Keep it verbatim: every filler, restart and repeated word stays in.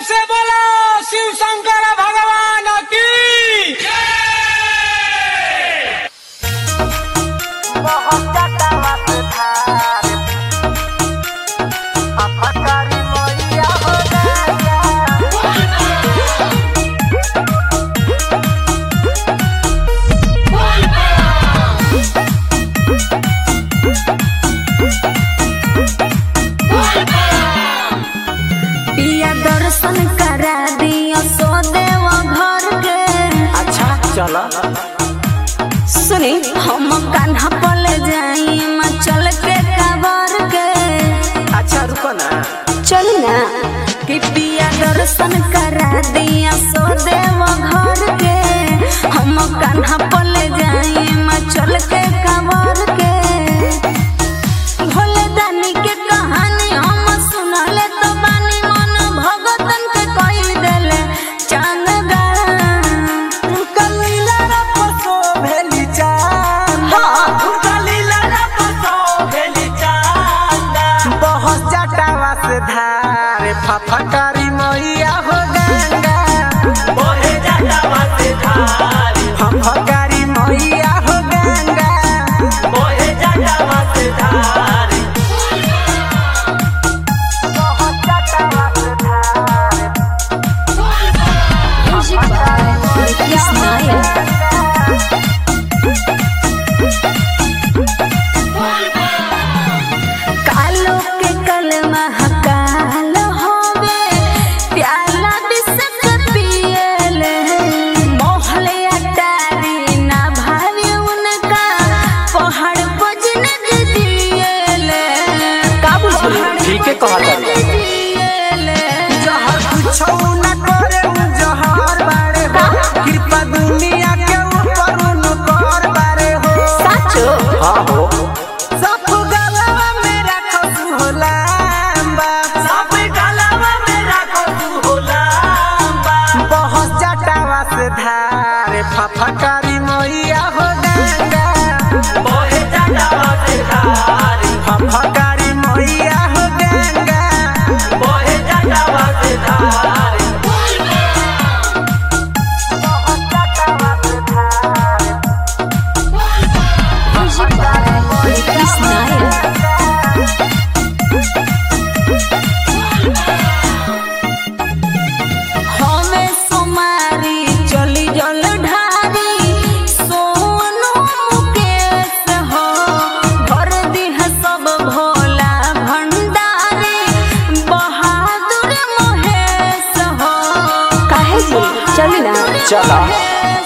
से बोलो शिव शंकर भगवान की। दर्शन करा दियो सो देव घर के। अच्छा चलो सुनी हम कान्हा पल जाई चल के काबर के। अच्छा रुको ना चल ना कि पिया दर्शन करा दिया सो देव घर के। हम कान्हा पल जाई चल के काबर के। भोले दानी के कहानी हम सुनले तो बानी मन भगतन के कोई देले चांदा। कलीला रा परसो भेली चांदा कलीला रा परसो भेली चांदा। बहुत जटावा से धार फफकारी मैया हो गंगा। बहुत जटावा से धार फफकारी मैया हो गंगा। बहुत जटावा से धार कालो के कल महाकाल होवे प्याला बिसक पियले। मोहले अटारी ना भारी उनका पहाड़ पजन दियले। काबुल ठीक है कहा दियले जहर कुछो न करे जहर बारे हो। कृपा दुनिया के ऊपर उनकर बारे हो। साचो हाँ हो सब गलवा में रखो तू हो लांबा। सब गलवा में रखो तू हो लांबा। बहुत जटावा से धार फफकारी मैया हो गंगा। बहुत जटावा से धार फफकारी मैया हो गंगा। बहुत जटावा से धार हमें सोमारी चली जल ढारी सोनू मुकेश हो। भर दिह सब भोला भंडारी बहादुर महेश हो। काहे जी चली ना चला।